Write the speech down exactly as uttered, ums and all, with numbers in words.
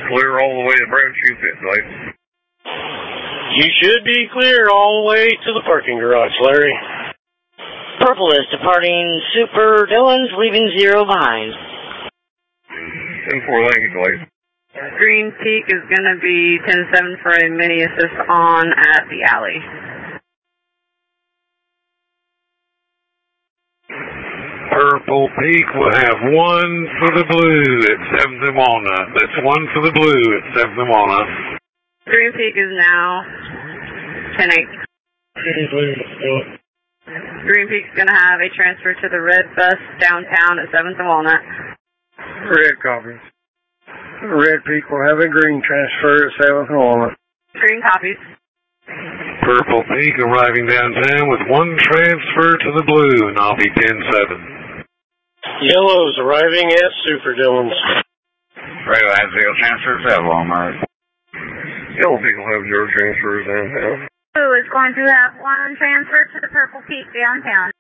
clear all the way to Brown Shoe Pit site. You should be clear all the way to the parking garage, Larry. Purple is departing Super Dillon's, leaving zero behind. ten four Lincoln Place. Green Peak is going to be ten seven for a mini assist on at the alley. Purple Peak will have one for the blue at seventh and Walnut. That's one for the blue at seventh and Walnut. Green Peak is now ten eight. Green Peak's going to have a transfer to the red bus downtown at seventh and Walnut. Red copies. Red Peak will have a green transfer at seventh and Walnut. Green copies. Purple Peak arriving downtown with one transfer to the blue, and I'll be ten seven. Yellow's arriving at Super Dillon's. Red will have zero transfers at Walmart. Yellow Peak will have zero transfers downtown. Blue is going to have one transfer to the Purple Peak downtown.